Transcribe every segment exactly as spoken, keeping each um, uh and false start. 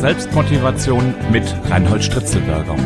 Selbstmotivation mit Reinhold Stritzelberger.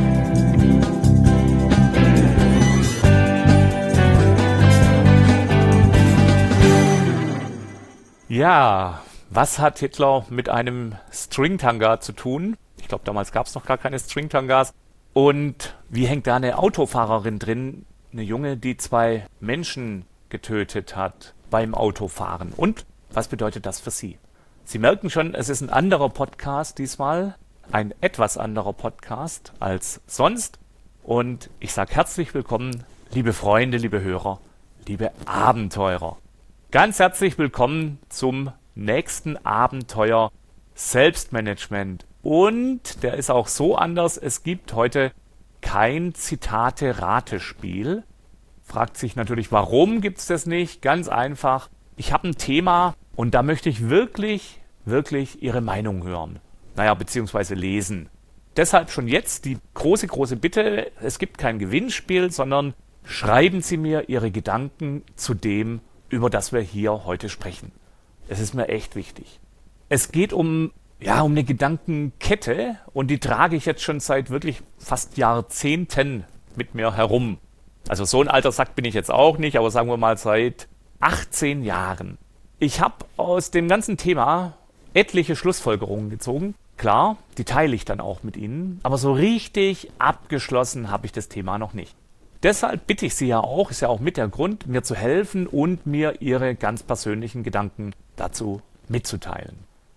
Ja, was hat Hitler mit einem Stringtanga zu tun? Ich glaube, damals gab es noch gar keine Stringtangas. Und wie hängt da eine Autofahrerin drin? Eine Junge, die zwei Menschen getötet hat beim Autofahren. Und was bedeutet das für Sie? Sie merken schon, es ist ein anderer Podcast diesmal. Ein etwas anderer Podcast als sonst. Und ich sage herzlich willkommen, liebe Freunde, liebe Hörer, liebe Abenteurer. Ganz herzlich willkommen zum nächsten Abenteuer Selbstmanagement. Und der ist auch so anders, es gibt heute kein Zitate-Ratespiel. Fragt sich natürlich, warum gibt es das nicht? Ganz einfach, ich habe ein Thema und da möchte ich wirklich, wirklich Ihre Meinung hören. Naja, beziehungsweise lesen. Deshalb schon jetzt die große, große Bitte, es gibt kein Gewinnspiel, sondern schreiben Sie mir Ihre Gedanken zu dem, über das wir hier heute sprechen. Es ist mir echt wichtig. Es geht um, ja, um eine Gedankenkette und die trage ich jetzt schon seit wirklich fast Jahrzehnten mit mir herum. Also so ein alter Sack bin ich jetzt auch nicht, aber sagen wir mal seit achtzehn Jahren. Ich habe aus dem ganzen Thema etliche Schlussfolgerungen gezogen. Klar, die teile ich dann auch mit Ihnen, aber so richtig abgeschlossen habe ich das Thema noch nicht. Deshalb bitte ich Sie ja auch, ist ja auch mit der Grund, mir zu helfen und mir Ihre ganz persönlichen Gedanken dazu mitzuteilen.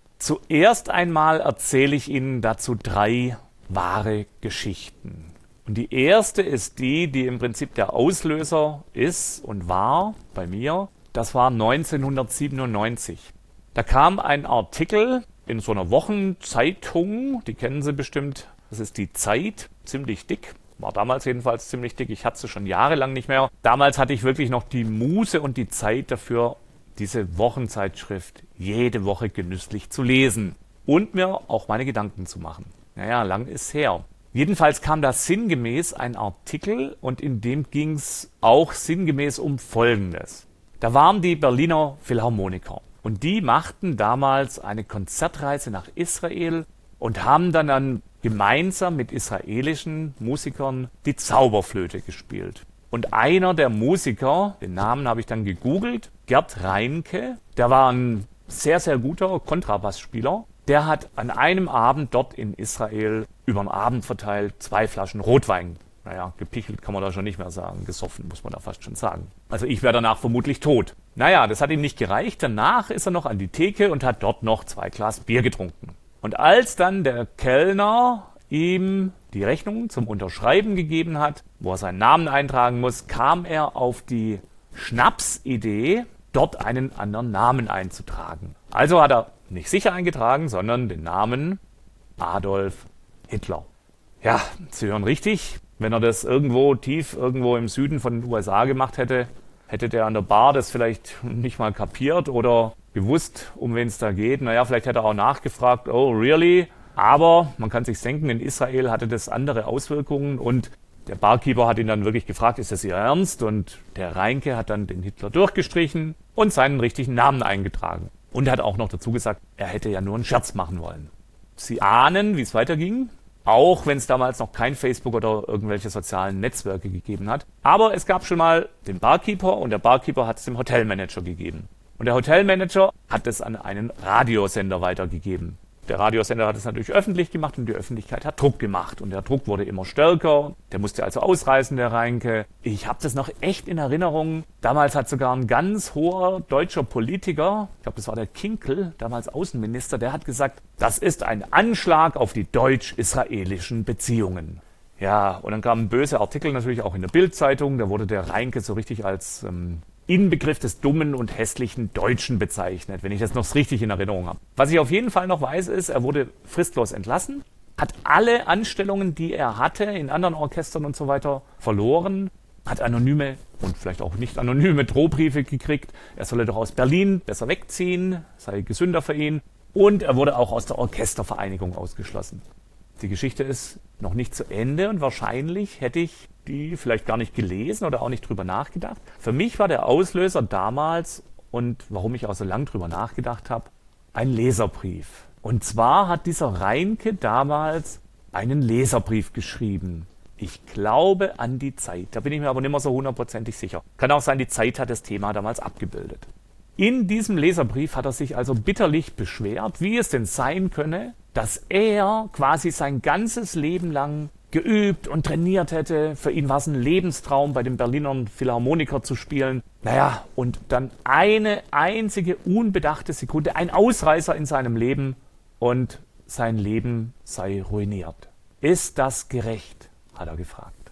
Zuerst einmal erzähle ich Ihnen dazu drei wahre Geschichten. Und die erste ist die, die im Prinzip der Auslöser ist und war bei mir. Das war neunzehnhundertsiebenundneunzig. Da kam ein Artikel in so einer Wochenzeitung, die kennen Sie bestimmt, das ist die Zeit, ziemlich dick. War damals jedenfalls ziemlich dick, ich hatte sie schon jahrelang nicht mehr. Damals hatte ich wirklich noch die Muße und die Zeit dafür, diese Wochenzeitschrift jede Woche genüsslich zu lesen und mir auch meine Gedanken zu machen. Naja, lang ist her. Jedenfalls kam da sinngemäß ein Artikel und in dem ging es auch sinngemäß um Folgendes. Da waren die Berliner Philharmoniker und die machten damals eine Konzertreise nach Israel und haben dann, dann gemeinsam mit israelischen Musikern die Zauberflöte gespielt. Und einer der Musiker, den Namen habe ich dann gegoogelt, Gerd Reinke, der war ein sehr, sehr guter Kontrabassspieler. Der hat an einem Abend dort in Israel über den Abend verteilt zwei Flaschen Rotwein. Naja, gepichelt kann man da schon nicht mehr sagen, gesoffen muss man da fast schon sagen. Also ich wäre danach vermutlich tot. Naja, das hat ihm nicht gereicht. Danach ist er noch an die Theke und hat dort noch zwei Glas Bier getrunken. Und als dann der Kellner ihm die Rechnung zum Unterschreiben gegeben hat, wo er seinen Namen eintragen muss, kam er auf die Schnapsidee, dort einen anderen Namen einzutragen. Also hat er nicht sicher eingetragen, sondern den Namen Adolf Hitler. Ja, Sie hören richtig, wenn er das irgendwo tief, irgendwo im Süden von den U S A gemacht hätte, hätte der an der Bar das vielleicht nicht mal kapiert oder gewusst, um wen es da geht. Naja, vielleicht hätte er auch nachgefragt, oh really? Aber man kann sich denken, in Israel hatte das andere Auswirkungen und der Barkeeper hat ihn dann wirklich gefragt, ist das Ihr Ernst? Und der Reinke hat dann den Hitler durchgestrichen und seinen richtigen Namen eingetragen. Und er hat auch noch dazu gesagt, er hätte ja nur einen Scherz machen wollen. Sie ahnen, wie es weiterging, auch wenn es damals noch kein Facebook oder irgendwelche sozialen Netzwerke gegeben hat. Aber es gab schon mal den Barkeeper und der Barkeeper hat es dem Hotelmanager gegeben. Und der Hotelmanager hat es an einen Radiosender weitergegeben. Der Radiosender hat es natürlich öffentlich gemacht und die Öffentlichkeit hat Druck gemacht. Und der Druck wurde immer stärker. Der musste also ausreisen, der Reinke. Ich habe das noch echt in Erinnerung. Damals hat sogar ein ganz hoher deutscher Politiker, ich glaube, das war der Kinkel, damals Außenminister, der hat gesagt, das ist ein Anschlag auf die deutsch-israelischen Beziehungen. Ja, und dann kamen böse Artikel natürlich auch in der Bild-Zeitung. Da wurde der Reinke so richtig als ähm, Inbegriff des dummen und hässlichen Deutschen bezeichnet, wenn ich das noch richtig in Erinnerung habe. Was ich auf jeden Fall noch weiß, ist, er wurde fristlos entlassen, hat alle Anstellungen, die er hatte, in anderen Orchestern und so weiter, verloren, hat anonyme und vielleicht auch nicht anonyme Drohbriefe gekriegt. Er solle doch aus Berlin besser wegziehen, sei gesünder für ihn. Und er wurde auch aus der Orchestervereinigung ausgeschlossen. Die Geschichte ist noch nicht zu Ende und wahrscheinlich hätte ich die vielleicht gar nicht gelesen oder auch nicht drüber nachgedacht. Für mich war der Auslöser damals und warum ich auch so lange drüber nachgedacht habe, ein Leserbrief. Und zwar hat dieser Reinke damals einen Leserbrief geschrieben. Ich glaube an die Zeit. Da bin ich mir aber nicht mehr so hundertprozentig sicher. Kann auch sein, die Zeit hat das Thema damals abgebildet. In diesem Leserbrief hat er sich also bitterlich beschwert, wie es denn sein könne, dass er quasi sein ganzes Leben lang geübt und trainiert hätte. Für ihn war es ein Lebenstraum, bei den Berliner Philharmoniker zu spielen. Naja, und dann eine einzige unbedachte Sekunde, ein Ausreißer in seinem Leben und sein Leben sei ruiniert. Ist das gerecht? Hat er gefragt.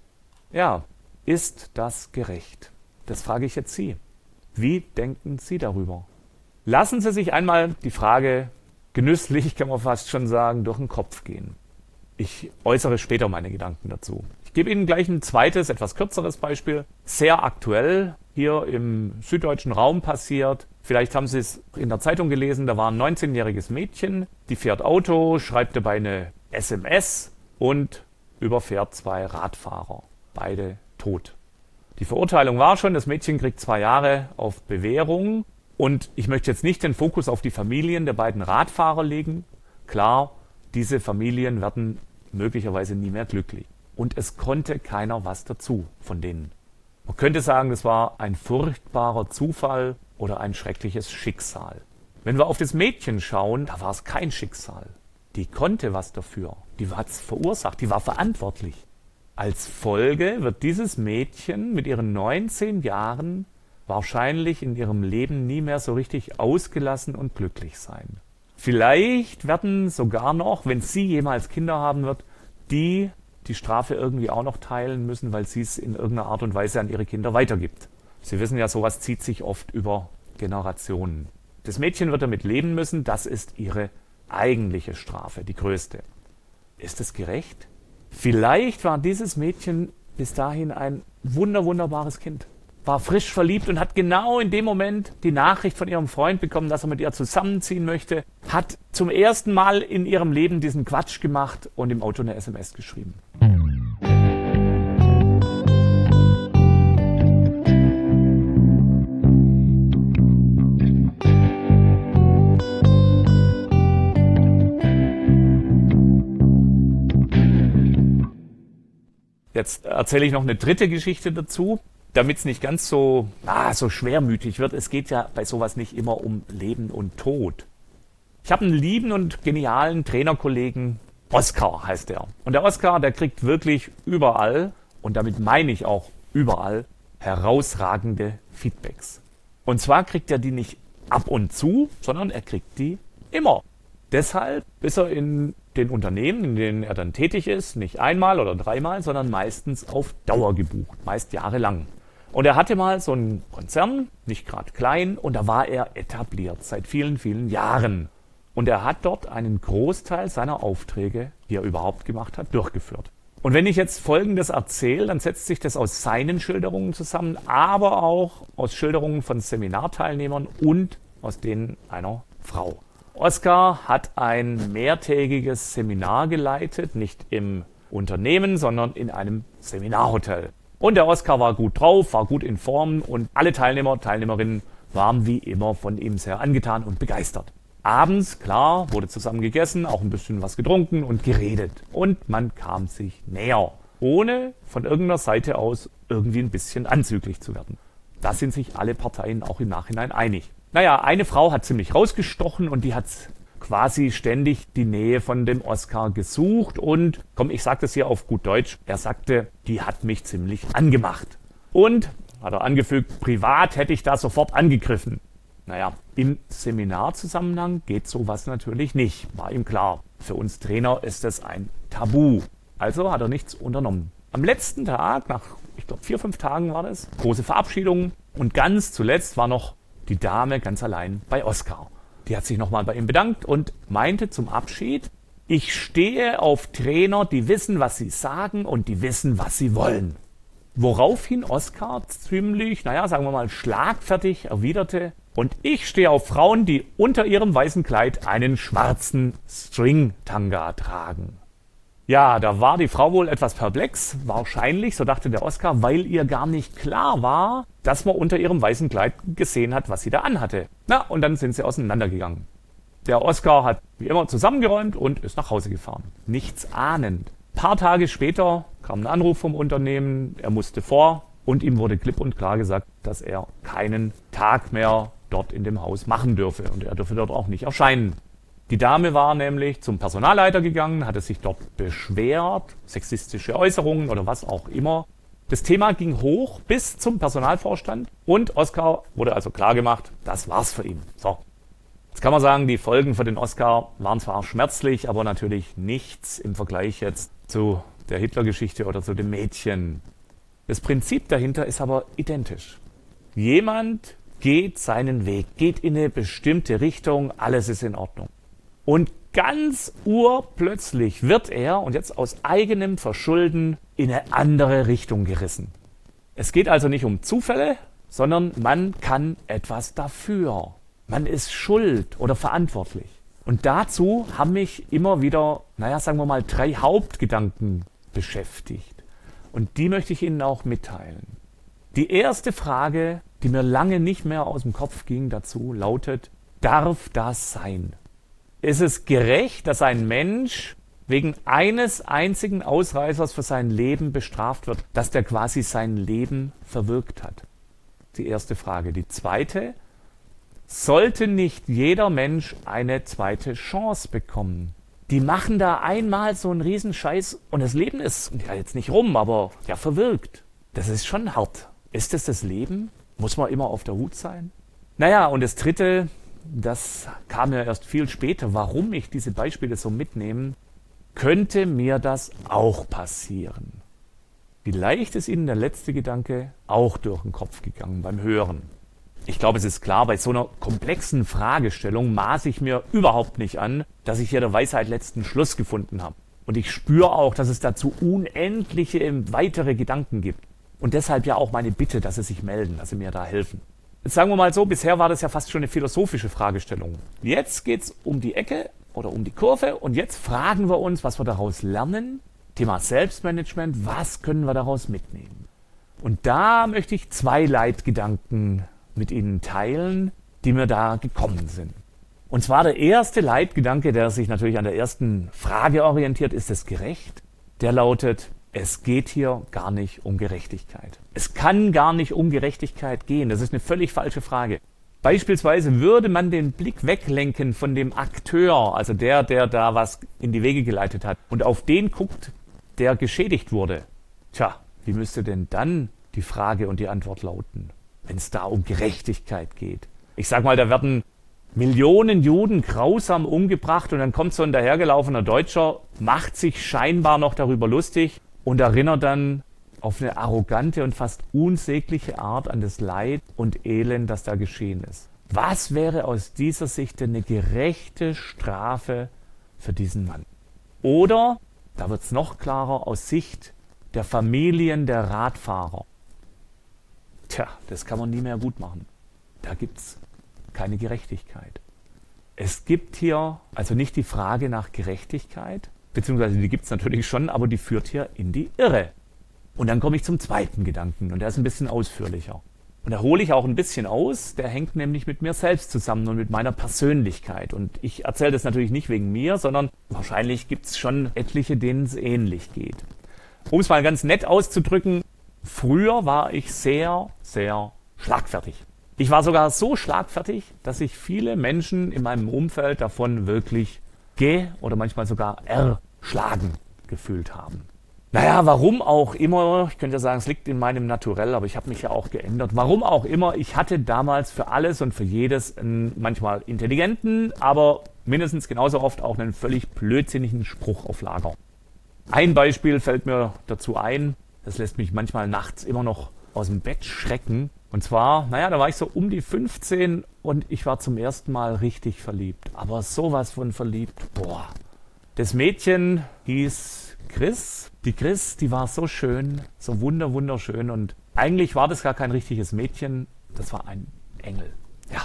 Ja, ist das gerecht? Das frage ich jetzt Sie. Wie denken Sie darüber? Lassen Sie sich einmal die Frage genüsslich, kann man fast schon sagen, durch den Kopf gehen. Ich äußere später meine Gedanken dazu. Ich gebe Ihnen gleich ein zweites, etwas kürzeres Beispiel. Sehr aktuell, hier im süddeutschen Raum passiert. Vielleicht haben Sie es in der Zeitung gelesen, da war ein neunzehnjähriges Mädchen, die fährt Auto, schreibt dabei eine S M S und überfährt zwei Radfahrer. Beide tot. Die Verurteilung war schon, das Mädchen kriegt zwei Jahre auf Bewährung. Und ich möchte jetzt nicht den Fokus auf die Familien der beiden Radfahrer legen. Klar, diese Familien werden möglicherweise nie mehr glücklich. Und es konnte keiner was dazu von denen. Man könnte sagen, das war ein furchtbarer Zufall oder ein schreckliches Schicksal. Wenn wir auf das Mädchen schauen, da war es kein Schicksal. Die konnte was dafür. Die hat es verursacht, die war verantwortlich. Als Folge wird dieses Mädchen mit ihren neunzehn Jahren wahrscheinlich in ihrem Leben nie mehr so richtig ausgelassen und glücklich sein. Vielleicht werden sogar noch, wenn sie jemals Kinder haben wird, die die Strafe irgendwie auch noch teilen müssen, weil sie es in irgendeiner Art und Weise an ihre Kinder weitergibt. Sie wissen ja, sowas zieht sich oft über Generationen. Das Mädchen wird damit leben müssen, das ist ihre eigentliche Strafe, die größte. Ist es gerecht? Vielleicht war dieses Mädchen bis dahin ein wunder, wunderbares Kind. War frisch verliebt und hat genau in dem Moment die Nachricht von ihrem Freund bekommen, dass er mit ihr zusammenziehen möchte, hat zum ersten Mal in ihrem Leben diesen Quatsch gemacht und im Auto eine S M S geschrieben. Jetzt erzähle ich noch eine dritte Geschichte dazu, damit es nicht ganz so, ah, so schwermütig wird. Es geht ja bei sowas nicht immer um Leben und Tod. Ich habe einen lieben und genialen Trainerkollegen, Oskar heißt er. Und der Oskar, der kriegt wirklich überall, und damit meine ich auch überall, herausragende Feedbacks. Und zwar kriegt er die nicht ab und zu, sondern er kriegt die immer. Deshalb ist er in den Unternehmen, in denen er dann tätig ist, nicht einmal oder dreimal, sondern meistens auf Dauer gebucht, meist jahrelang. Und er hatte mal so einen Konzern, nicht gerade klein, und da war er etabliert seit vielen, vielen Jahren. Und er hat dort einen Großteil seiner Aufträge, die er überhaupt gemacht hat, durchgeführt. Und wenn ich jetzt Folgendes erzähle, dann setzt sich das aus seinen Schilderungen zusammen, aber auch aus Schilderungen von Seminarteilnehmern und aus denen einer Frau. Oskar hat ein mehrtägiges Seminar geleitet, nicht im Unternehmen, sondern in einem Seminarhotel. Und der Oskar war gut drauf, war gut in Form und alle Teilnehmer, Teilnehmerinnen waren wie immer von ihm sehr angetan und begeistert. Abends, klar, wurde zusammen gegessen, auch ein bisschen was getrunken und geredet. Und man kam sich näher, ohne von irgendeiner Seite aus irgendwie ein bisschen anzüglich zu werden. Da sind sich alle Parteien auch im Nachhinein einig. Naja, eine Frau hat ziemlich rausgestochen und die hat quasi ständig die Nähe von dem Oskar gesucht. Und, komm, ich sage das hier auf gut Deutsch, er sagte, die hat mich ziemlich angemacht. Und, hat er angefügt, privat hätte ich da sofort angegriffen. Naja, im Seminarzusammenhang geht sowas natürlich nicht, war ihm klar. Für uns Trainer ist das ein Tabu. Also hat er nichts unternommen. Am letzten Tag, nach, ich glaube, vier, fünf Tagen war das, große Verabschiedung. Und ganz zuletzt war noch die Dame ganz allein bei Oskar. Die hat sich nochmal bei ihm bedankt und meinte zum Abschied, ich stehe auf Trainer, die wissen, was sie sagen und die wissen, was sie wollen. Woraufhin Oskar ziemlich, naja, sagen wir mal, schlagfertig erwiderte, und ich stehe auf Frauen, die unter ihrem weißen Kleid einen schwarzen String-Tanga tragen. Ja, da war die Frau wohl etwas perplex, wahrscheinlich, so dachte der Oskar, weil ihr gar nicht klar war, dass man unter ihrem weißen Kleid gesehen hat, was sie da anhatte. Na, und dann sind sie auseinandergegangen. Der Oscar hat wie immer zusammengeräumt und ist nach Hause gefahren. Nichts ahnend. Ein paar Tage später kam ein Anruf vom Unternehmen, er musste vor und ihm wurde klipp und klar gesagt, dass er keinen Tag mehr dort in dem Haus machen dürfe und er dürfe dort auch nicht erscheinen. Die Dame war nämlich zum Personalleiter gegangen, hatte sich dort beschwert, sexistische Äußerungen oder was auch immer. Das Thema ging hoch bis zum Personalvorstand und Oscar wurde also klar gemacht, das war's für ihn. So. Jetzt kann man sagen, die Folgen für den Oscar waren zwar schmerzlich, aber natürlich nichts im Vergleich jetzt zu der Hitler-Geschichte oder zu dem Mädchen. Das Prinzip dahinter ist aber identisch. Jemand geht seinen Weg, geht in eine bestimmte Richtung, alles ist in Ordnung. Und ganz urplötzlich wird er, und jetzt aus eigenem Verschulden, in eine andere Richtung gerissen. Es geht also nicht um Zufälle, sondern man kann etwas dafür. Man ist schuld oder verantwortlich. Und dazu haben mich immer wieder, naja, sagen wir mal, drei Hauptgedanken beschäftigt. Und die möchte ich Ihnen auch mitteilen. Die erste Frage, die mir lange nicht mehr aus dem Kopf ging dazu, lautet, darf das sein? Ist es gerecht, dass ein Mensch wegen eines einzigen Ausreißers für sein Leben bestraft wird, dass der quasi sein Leben verwirkt hat? Die erste Frage. Die zweite, sollte nicht jeder Mensch eine zweite Chance bekommen? Die machen da einmal so einen Riesenscheiß und das Leben ist ja jetzt nicht rum, aber ja verwirkt. Das ist schon hart. Ist das das Leben? Muss man immer auf der Hut sein? Naja, und das dritte, das kam ja erst viel später, warum ich diese Beispiele so mitnehme, könnte mir das auch passieren. Vielleicht ist Ihnen der letzte Gedanke auch durch den Kopf gegangen beim Hören. Ich glaube, es ist klar, bei so einer komplexen Fragestellung maße ich mir überhaupt nicht an, dass ich hier der Weisheit letzten Schluss gefunden habe. Und ich spüre auch, dass es dazu unendliche weitere Gedanken gibt. Und deshalb ja auch meine Bitte, dass Sie sich melden, dass Sie mir da helfen. Jetzt sagen wir mal so, bisher war das ja fast schon eine philosophische Fragestellung. Jetzt geht es um die Ecke oder um die Kurve und jetzt fragen wir uns, was wir daraus lernen. Thema Selbstmanagement, was können wir daraus mitnehmen? Und da möchte ich zwei Leitgedanken mit Ihnen teilen, die mir da gekommen sind. Und zwar der erste Leitgedanke, der sich natürlich an der ersten Frage orientiert, ist es gerecht? Der lautet, es geht hier gar nicht um Gerechtigkeit. Es kann gar nicht um Gerechtigkeit gehen. Das ist eine völlig falsche Frage. Beispielsweise würde man den Blick weglenken von dem Akteur, also der, der da was in die Wege geleitet hat, und auf den guckt, der geschädigt wurde. Tja, wie müsste denn dann die Frage und die Antwort lauten, wenn es da um Gerechtigkeit geht? Ich sag mal, da werden Millionen Juden grausam umgebracht und dann kommt so ein dahergelaufener Deutscher, macht sich scheinbar noch darüber lustig und erinnert dann auf eine arrogante und fast unsägliche Art an das Leid und Elend, das da geschehen ist. Was wäre aus dieser Sicht denn eine gerechte Strafe für diesen Mann? Oder, da wird es noch klarer, aus Sicht der Familien der Radfahrer. Tja, das kann man nie mehr gut machen. Da gibt es keine Gerechtigkeit. Es gibt hier also nicht die Frage nach Gerechtigkeit, beziehungsweise die gibt es natürlich schon, aber die führt hier in die Irre. Und dann komme ich zum zweiten Gedanken und der ist ein bisschen ausführlicher. Und da hole ich auch ein bisschen aus, der hängt nämlich mit mir selbst zusammen und mit meiner Persönlichkeit. Und ich erzähle das natürlich nicht wegen mir, sondern wahrscheinlich gibt es schon etliche, denen es ähnlich geht. Um es mal ganz nett auszudrücken, früher war ich sehr, sehr schlagfertig. Ich war sogar so schlagfertig, dass sich viele Menschen in meinem Umfeld davon wirklich ge- oder manchmal sogar erschlagen gefühlt haben. Naja, warum auch immer, ich könnte ja sagen, es liegt in meinem Naturell, aber ich habe mich ja auch geändert. Warum auch immer, ich hatte damals für alles und für jedes einen manchmal intelligenten, aber mindestens genauso oft auch einen völlig blödsinnigen Spruch auf Lager. Ein Beispiel fällt mir dazu ein, das lässt mich manchmal nachts immer noch aus dem Bett schrecken. Und zwar, naja, da war ich so um die fünfzehn und ich war zum ersten Mal richtig verliebt. Aber sowas von verliebt, boah. Das Mädchen hieß Chris. Die Chris, die war so schön, so wunder, wunderschön. Und eigentlich war das gar kein richtiges Mädchen, das war ein Engel. Ja.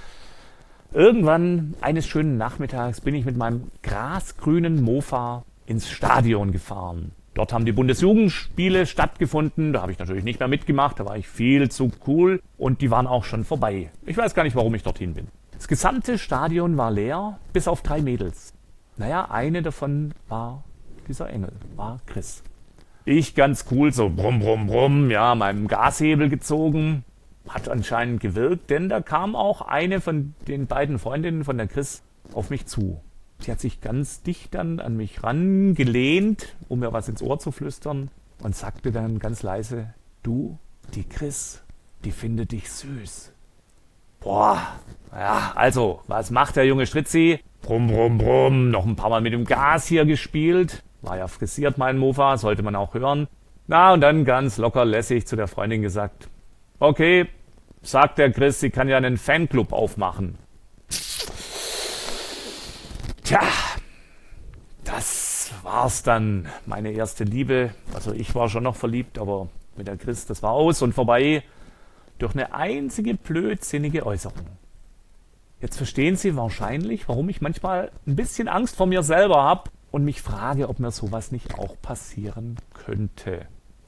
Irgendwann, eines schönen Nachmittags, bin ich mit meinem grasgrünen Mofa ins Stadion gefahren. Dort haben die Bundesjugendspiele stattgefunden. Da habe ich natürlich nicht mehr mitgemacht. Da war ich viel zu cool und die waren auch schon vorbei. Ich weiß gar nicht, warum ich dorthin bin. Das gesamte Stadion war leer, bis auf drei Mädels. Naja, eine davon war dieser Engel, war Chris. Ich ganz cool, so brumm, brumm, brumm, ja, meinem Gashebel gezogen. Hat anscheinend gewirkt, denn da kam auch eine von den beiden Freundinnen von der Chris auf mich zu. Sie hat sich ganz dicht dann an mich rangelehnt, um mir was ins Ohr zu flüstern und sagte dann ganz leise, du, die Chris, die findet dich süß. Boah, ja, also, was macht der junge Stritzi? Brumm, brumm, brumm, noch ein paar Mal mit dem Gas hier gespielt. War ja frisiert, mein Mofa, sollte man auch hören. Na, und dann ganz locker lässig zu der Freundin gesagt, okay, sagt der Chris, sie kann ja einen Fanclub aufmachen. Tja, das war's dann, meine erste Liebe. Also ich war schon noch verliebt, aber mit der Chris, das war aus und vorbei durch eine einzige blödsinnige Äußerung. Jetzt verstehen Sie wahrscheinlich, warum ich manchmal ein bisschen Angst vor mir selber habe und mich frage, ob mir sowas nicht auch passieren könnte.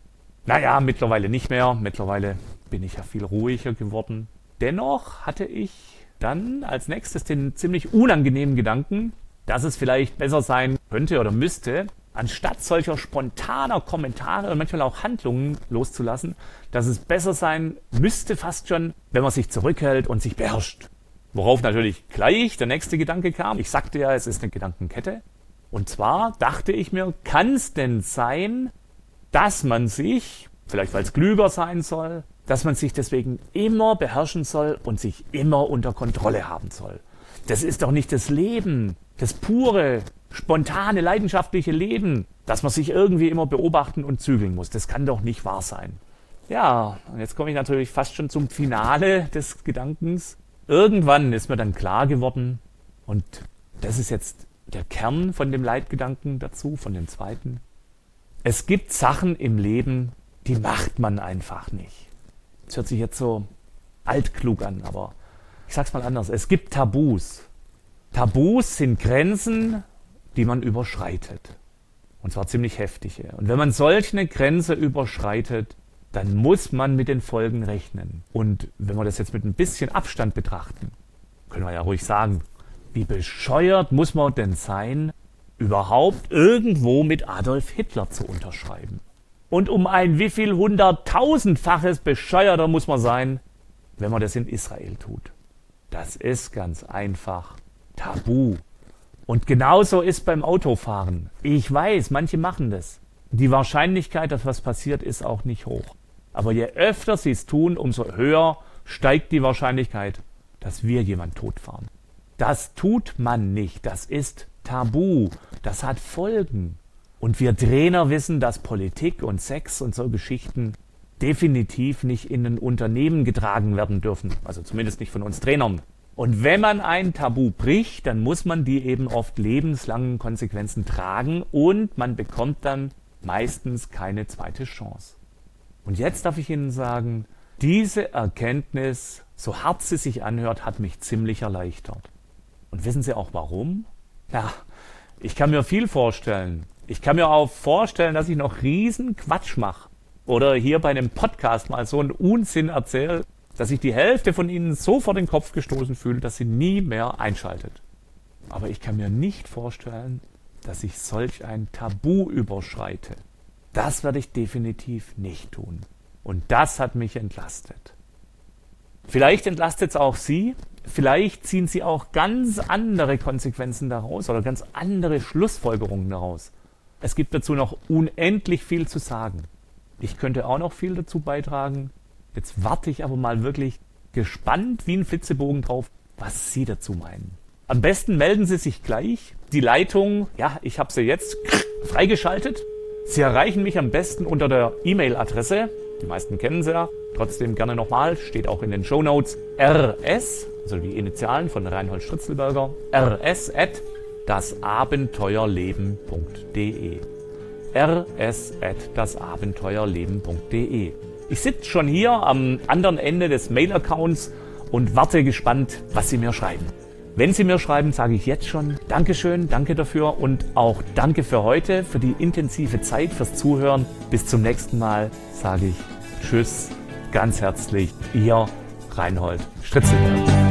Naja, mittlerweile nicht mehr. Mittlerweile bin ich ja viel ruhiger geworden. Dennoch hatte ich dann als nächstes den ziemlich unangenehmen Gedanken, dass es vielleicht besser sein könnte oder müsste, anstatt solcher spontaner Kommentare und manchmal auch Handlungen loszulassen, dass es besser sein müsste fast schon, wenn man sich zurückhält und sich beherrscht. Worauf natürlich gleich der nächste Gedanke kam. Ich sagte ja, es ist eine Gedankenkette. Und zwar dachte ich mir, kann es denn sein, dass man sich, vielleicht weil es klüger sein soll, dass man sich deswegen immer beherrschen soll und sich immer unter Kontrolle haben soll. Das ist doch nicht das Leben, das pure, spontane, leidenschaftliche Leben, dass man sich irgendwie immer beobachten und zügeln muss. Das kann doch nicht wahr sein. Ja, und jetzt komme ich natürlich fast schon zum Finale des Gedankens. Irgendwann ist mir dann klar geworden, und das ist jetzt der Kern von dem Leitgedanken dazu, von dem zweiten. Es gibt Sachen im Leben, die macht man einfach nicht. Das hört sich jetzt so altklug an, aber ich sag's mal anders. Es gibt Tabus. Tabus sind Grenzen, die man überschreitet. Und zwar ziemlich heftige. Und wenn man solch eine Grenze überschreitet, dann muss man mit den Folgen rechnen. Und wenn wir das jetzt mit ein bisschen Abstand betrachten, können wir ja ruhig sagen, wie bescheuert muss man denn sein, überhaupt irgendwo mit Adolf Hitler zu unterschreiben? Und um ein wieviel hunderttausendfaches bescheuerter muss man sein, wenn man das in Israel tut. Das ist ganz einfach tabu. Und genauso ist beim Autofahren. Ich weiß, manche machen das. Die Wahrscheinlichkeit, dass was passiert, ist auch nicht hoch. Aber je öfter sie es tun, umso höher steigt die Wahrscheinlichkeit, dass wir jemand totfahren. Das tut man nicht. Das ist tabu. Das hat Folgen. Und wir Trainer wissen, dass Politik und Sex und so Geschichten definitiv nicht in ein Unternehmen getragen werden dürfen. Also zumindest nicht von uns Trainern. Und wenn man ein Tabu bricht, dann muss man die eben oft lebenslangen Konsequenzen tragen und man bekommt dann meistens keine zweite Chance. Und jetzt darf ich Ihnen sagen, diese Erkenntnis, so hart sie sich anhört, hat mich ziemlich erleichtert. Und wissen Sie auch warum? Ja, ich kann mir viel vorstellen. Ich kann mir auch vorstellen, dass ich noch riesen Quatsch mache. Oder hier bei einem Podcast mal so einen Unsinn erzähle, dass sich die Hälfte von Ihnen so vor den Kopf gestoßen fühlt, dass sie nie mehr einschaltet. Aber ich kann mir nicht vorstellen, dass ich solch ein Tabu überschreite. Das werde ich definitiv nicht tun. Und das hat mich entlastet. Vielleicht entlastet es auch Sie. Vielleicht ziehen Sie auch ganz andere Konsequenzen daraus oder ganz andere Schlussfolgerungen daraus. Es gibt dazu noch unendlich viel zu sagen. Ich könnte auch noch viel dazu beitragen. Jetzt warte ich aber mal wirklich gespannt wie ein Flitzebogen drauf, was Sie dazu meinen. Am besten melden Sie sich gleich. Die Leitung, ja, ich habe sie jetzt freigeschaltet. Sie erreichen mich am besten unter der E-Mail-Adresse. Die meisten kennen sie ja. Trotzdem gerne nochmal, steht auch in den Shownotes. rs, also die Initialen von Reinhold Stritzelberger, rs at dasabenteuerleben punkt de. rs at dasabenteuerleben punkt de. Ich sitze schon hier am anderen Ende des Mail-Accounts und warte gespannt, was Sie mir schreiben. Wenn Sie mir schreiben, sage ich jetzt schon Dankeschön, danke dafür und auch danke für heute, für die intensive Zeit, fürs Zuhören. Bis zum nächsten Mal sage ich Tschüss, ganz herzlich, Ihr Reinhold Stritzelberger.